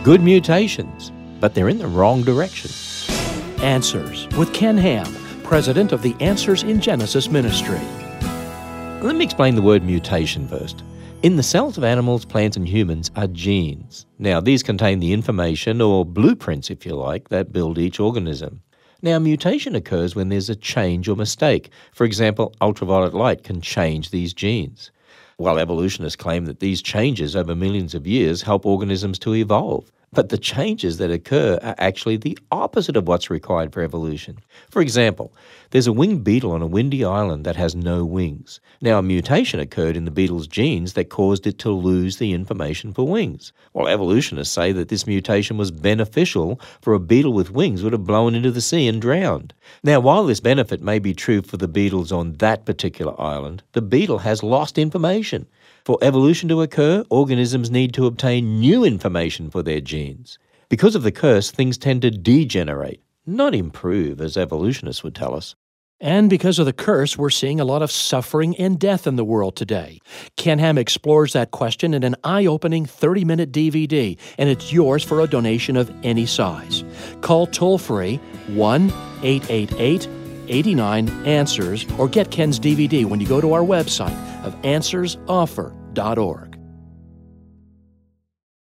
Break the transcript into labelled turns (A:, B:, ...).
A: good mutations, but they're in the wrong direction.
B: Answers with Ken Ham, president of the Answers in Genesis Ministry.
A: Let me explain the word mutation first. In the cells of animals, plants, and humans are genes. Now, these contain the information, or blueprints if you like, that build each organism. Now, mutation occurs when there's a change or mistake. For example, ultraviolet light can change these genes. While evolutionists claim that these changes over millions of years help organisms to evolve. But the changes that occur are actually the opposite of what's required for evolution. For example, there's a winged beetle on a windy island that has no wings. Now, a mutation occurred in the beetle's genes that caused it to lose the information for wings. Well, evolutionists say that this mutation was beneficial, for a beetle with wings would have blown into the sea and drowned. Now, while this benefit may be true for the beetles on that particular island, the beetle has lost information. For evolution to occur, organisms need to obtain new information for their genes. Because of the curse, things tend to degenerate, not improve, as evolutionists would tell us.
B: And because of the curse, we're seeing a lot of suffering and death in the world today. Ken Ham explores that question in an eye-opening 30-minute DVD, and it's yours for a donation of any size. Call toll-free 1-888-89-ANSWERS or get Ken's DVD when you go to our website of answersoffer.org.